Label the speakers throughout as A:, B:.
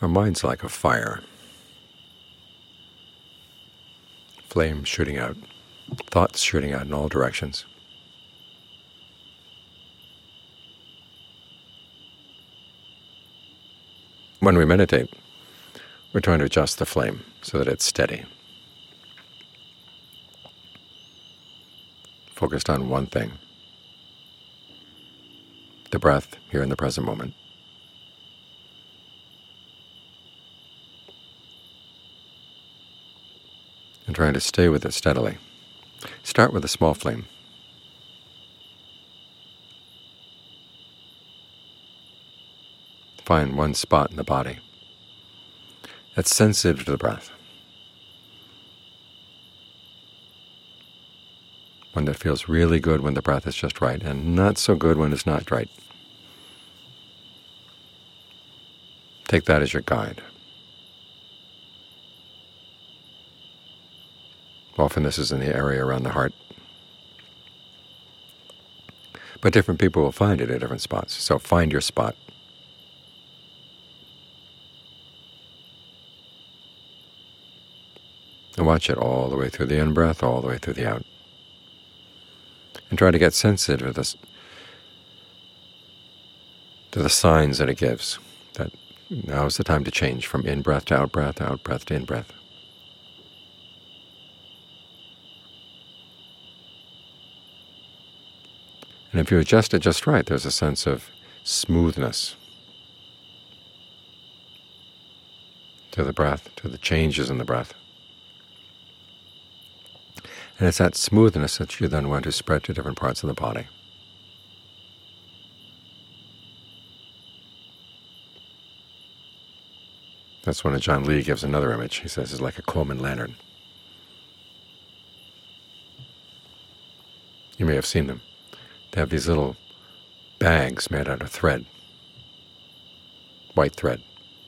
A: Our mind's like a fire. Flames shooting out, thoughts shooting out in all directions. When we meditate, we're trying to adjust the flame so that it's steady, focused on one thing, the breath here in the present moment. And trying to stay with it steadily. Start with a small flame. Find one spot in the body that's sensitive to the breath, one that feels really good when the breath is just right, and not so good when it's not right. Take that as your guide. Often this is in the area around the heart, but different people will find it at different spots. So find your spot. And watch it all the way through the in-breath, all the way through the out. And try to get sensitive to the signs that it gives, that now is the time to change from in-breath to out-breath to in-breath. And if you adjust it just right, there's a sense of smoothness to the breath, to the changes in the breath. And it's that smoothness that you then want to spread to different parts of the body. That's when John Lee gives another image. He says it's like a Coleman lantern. You may have seen them. They have these little bags made out of thread, white thread.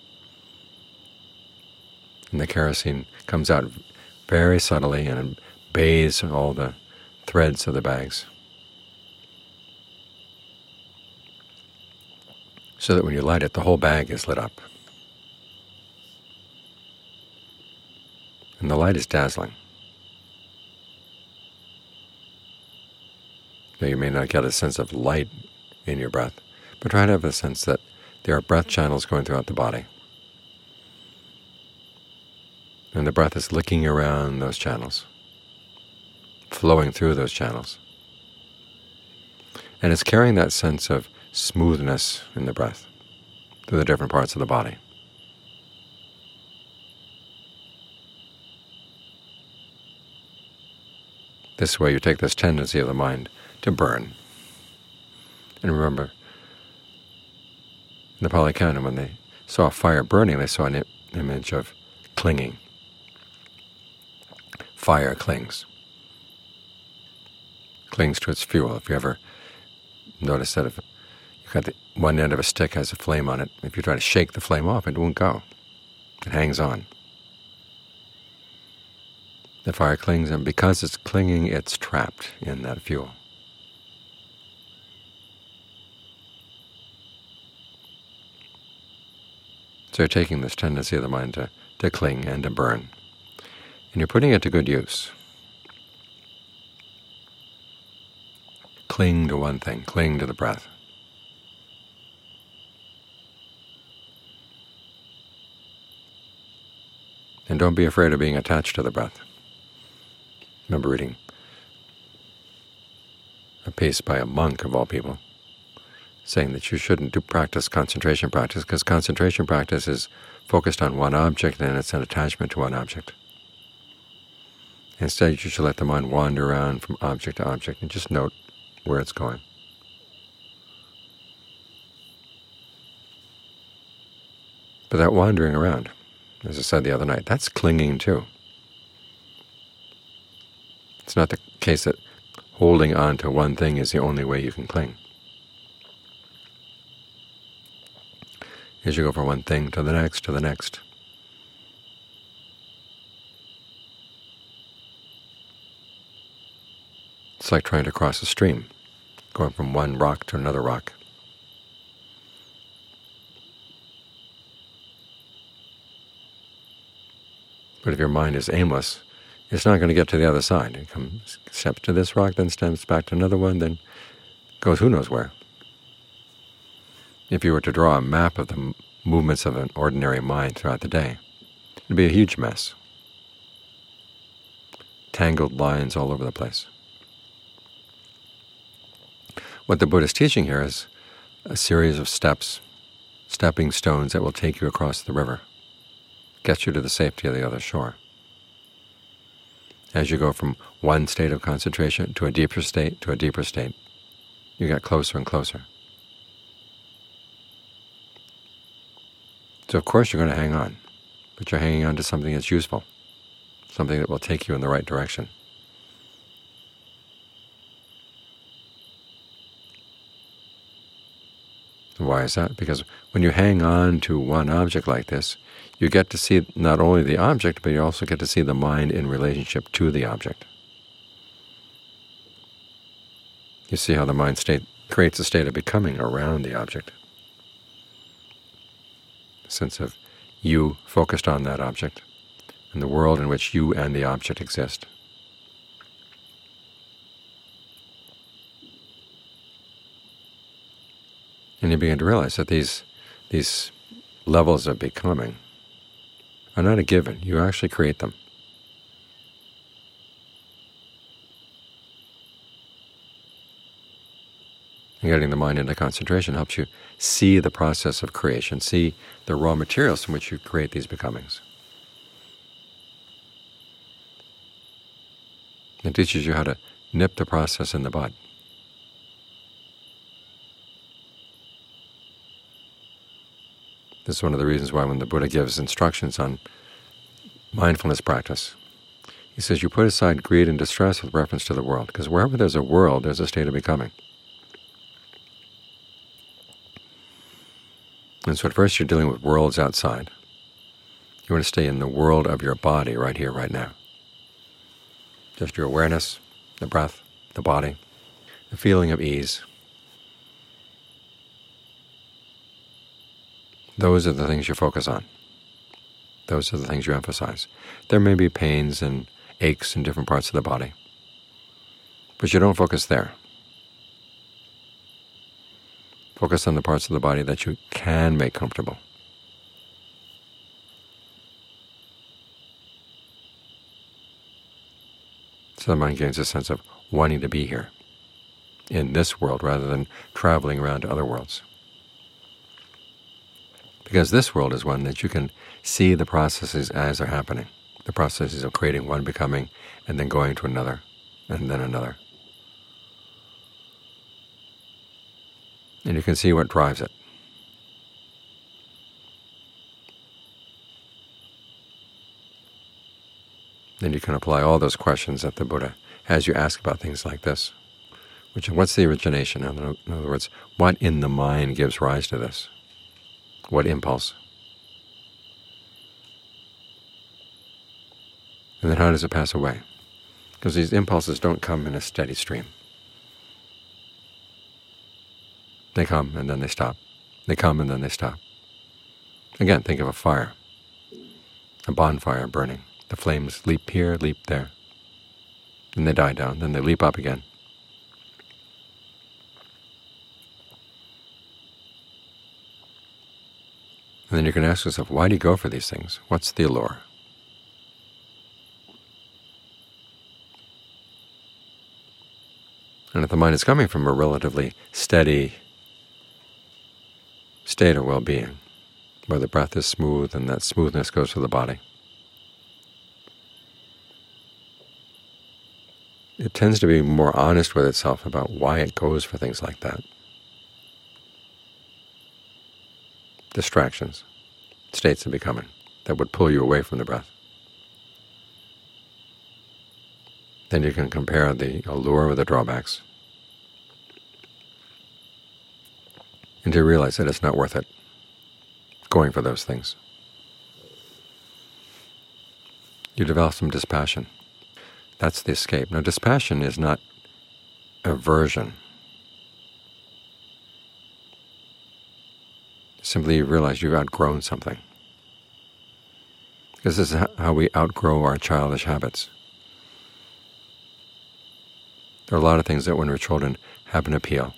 A: And the kerosene comes out very subtly and bathes all the threads of the bags, so that when you light it, the whole bag is lit up. And the light is dazzling. Now, you may not get a sense of light in your breath, but try to have a sense that there are breath channels going throughout the body. And the breath is licking around those channels, flowing through those channels. And it's carrying that sense of smoothness in the breath through the different parts of the body. This way you take this tendency of the mind to burn. And remember, in the Pali Canon, when they saw a fire burning, they saw an image of clinging. Fire clings to its fuel. If you ever notice that if you've got the one end of a stick has a flame on it, if you try to shake the flame off, it won't go. It hangs on. The fire clings, and because it's clinging, it's trapped in that fuel. So you're taking this tendency of the mind to cling and to burn, and you're putting it to good use. Cling to one thing, cling to the breath. And don't be afraid of being attached to the breath. I remember reading a piece by a monk, of all people, saying that you shouldn't do concentration practice, because concentration practice is focused on one object and it's an attachment to one object. Instead, you should let the mind wander around from object to object and just note where it's going. But that wandering around, as I said the other night, that's clinging too. It's not the case that holding on to one thing is the only way you can cling. As you go from one thing to the next, it's like trying to cross a stream, going from one rock to another rock. But if your mind is aimless, it's not going to get to the other side. It comes, steps to this rock, then steps back to another one, then goes who knows where. If you were to draw a map of the movements of an ordinary mind throughout the day, it would be a huge mess. Tangled lines all over the place. What the Buddha is teaching here is a series of steps, stepping stones that will take you across the river, get you to the safety of the other shore. As you go from one state of concentration to a deeper state, you get closer and closer. So of course you're going to hang on, but you're hanging on to something that's useful, something that will take you in the right direction. Why is that? Because when you hang on to one object like this, you get to see not only the object, but you also get to see the mind in relationship to the object. You see how the mind state creates a state of becoming around the object. A sense of you focused on that object, and the world in which you and the object exist. And you begin to realize that these levels of becoming are not a given. You actually create them. And getting the mind into concentration helps you see the process of creation, see the raw materials from which you create these becomings. It teaches you how to nip the process in the bud. This is one of the reasons why when the Buddha gives instructions on mindfulness practice, he says you put aside greed and distress with reference to the world, because wherever there's a world, there's a state of becoming. And so at first you're dealing with worlds outside. You want to stay in the world of your body right here, right now. Just your awareness, the breath, the body, the feeling of ease. Those are the things you focus on. Those are the things you emphasize. There may be pains and aches in different parts of the body, but you don't focus there. Focus on the parts of the body that you can make comfortable. So the mind gains a sense of wanting to be here, in this world, rather than traveling around to other worlds. Because this world is one that you can see the processes as they're happening, the processes of creating one becoming and then going to another and then another. And you can see what drives it. Then you can apply all those questions that the Buddha has you ask about things like this, which is, what's the origination? In other words, what in the mind gives rise to this? What impulse? And then how does it pass away? Because these impulses don't come in a steady stream. They come and then they stop. They come and then they stop. Again, think of a fire, a bonfire burning. The flames leap here, leap there. Then they die down, then they leap up again. And then you can ask yourself, why do you go for these things? What's the allure? And if the mind is coming from a relatively steady state of well-being, where the breath is smooth and that smoothness goes to the body, it tends to be more honest with itself about why it goes for things like that. Distractions, states of becoming, that would pull you away from the breath. Then you can compare the allure with the drawbacks, and to realize that it's not worth it going for those things. You develop some dispassion. That's the escape. Now, dispassion is not aversion. Simply you realize you've outgrown something. Because this is how we outgrow our childish habits. There are a lot of things that when we're children have an appeal.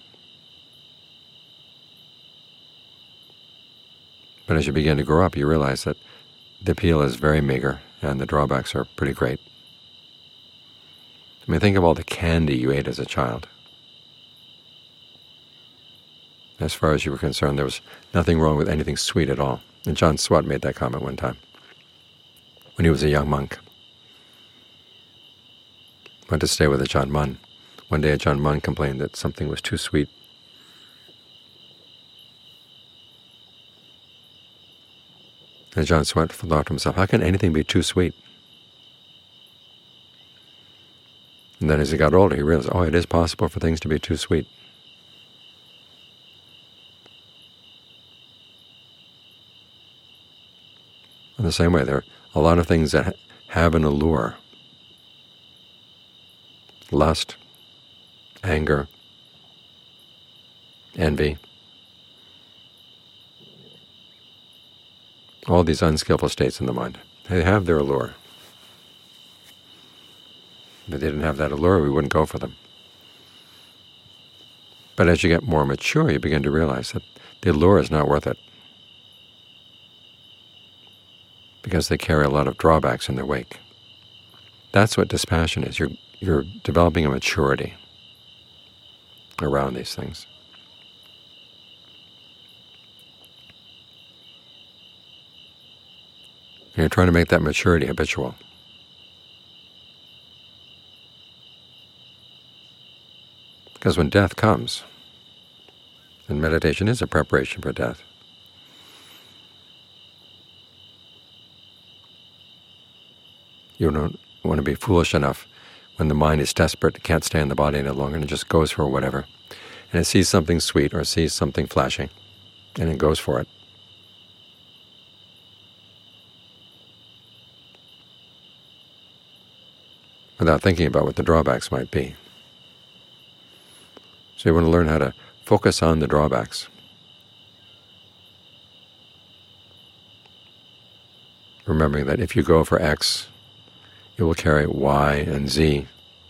A: But as you begin to grow up, you realize that the appeal is very meager and the drawbacks are pretty great. I mean, think of all the candy you ate as a child. As far as you were concerned, there was nothing wrong with anything sweet at all. And John Swat made that comment one time when he was a young monk. Went to stay with Ajahn Mun. One day Ajahn Mun complained that something was too sweet. And John Swat thought to himself, how can anything be too sweet? And then as he got older, he realized, oh, it is possible for things to be too sweet. In the same way, there are a lot of things that have an allure. Lust, anger, envy, all these unskillful states in the mind. They have their allure. If they didn't have that allure, we wouldn't go for them. But as you get more mature, you begin to realize that the allure is not worth it, because they carry a lot of drawbacks in their wake. That's what dispassion is. You're developing a maturity around these things. And you're trying to make that maturity habitual. Because when death comes, and meditation is a preparation for death, you don't want to be foolish enough when the mind is desperate, it can't stay in the body any longer, and it just goes for whatever. And it sees something sweet or sees something flashing, and it goes for it. Without thinking about what the drawbacks might be. So you want to learn how to focus on the drawbacks. Remembering that if you go for X, it will carry Y and Z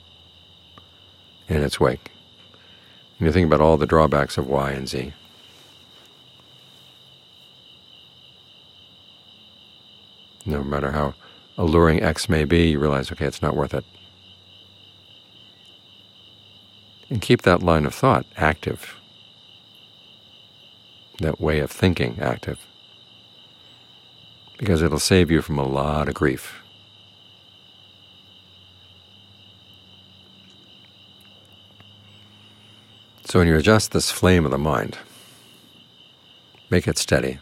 A: in its wake. And you think about all the drawbacks of Y and Z. No matter how alluring X may be, you realize, okay, it's not worth it. And keep that line of thought active, that way of thinking active, because it'll save you from a lot of grief. So when you adjust this flame of the mind, make it steady.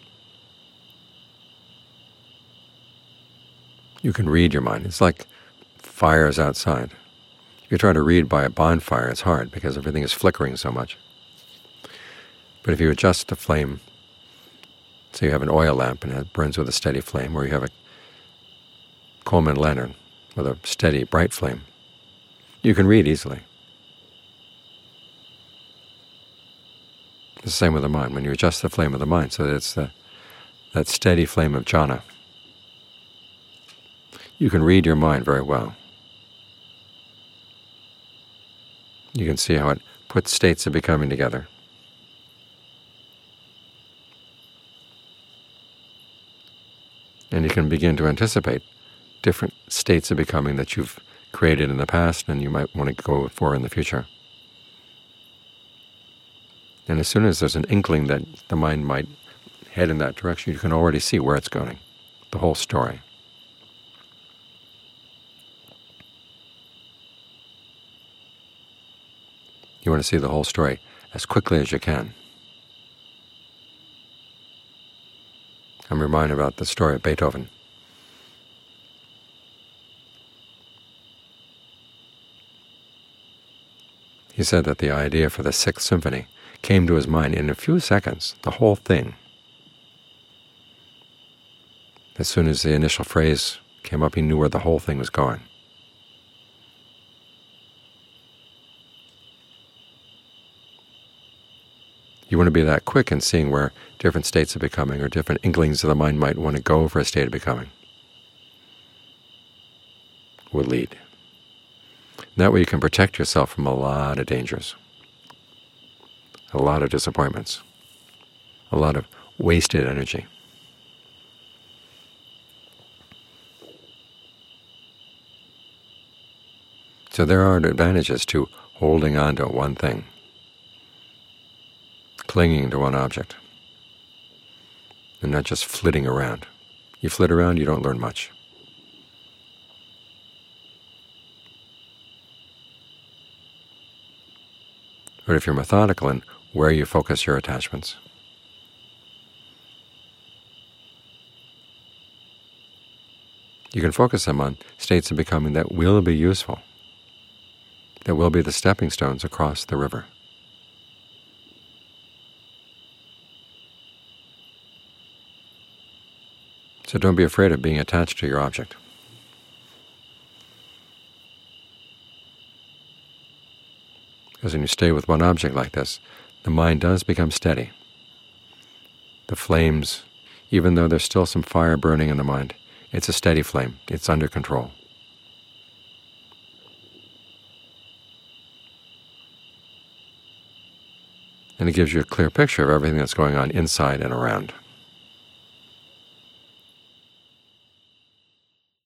A: You can read your mind. It's like fires outside. If you're trying to read by a bonfire, it's hard because everything is flickering so much. But if you adjust the flame, say you have an oil lamp and it burns with a steady flame, or you have a Coleman lantern with a steady, bright flame, you can read easily. It's the same with the mind. When you adjust the flame of the mind so that it's that steady flame of jhana, you can read your mind very well. You can see how it puts states of becoming together. And you can begin to anticipate different states of becoming that you've created in the past and you might want to go for in the future. And as soon as there's an inkling that the mind might head in that direction, you can already see where it's going, the whole story. You want to see the whole story as quickly as you can. I'm reminded about the story of Beethoven. He said that the idea for the Sixth Symphony came to his mind in a few seconds, the whole thing. As soon as the initial phrase came up, he knew where the whole thing was going. You want to be that quick in seeing where different states of becoming or different inklings of the mind might want to go for a state of becoming. will lead. That way you can protect yourself from a lot of dangers, a lot of disappointments, a lot of wasted energy. So there are advantages to holding on to one thing, clinging to one object, and not just flitting around. You flit around, you don't learn much. But if you're methodical in where you focus your attachments, you can focus them on states of becoming that will be useful, that will be the stepping stones across the river. So don't be afraid of being attached to your object. Because when you stay with one object like this, the mind does become steady. The flames, even though there's still some fire burning in the mind, it's a steady flame. It's under control. And it gives you a clear picture of everything that's going on inside and around.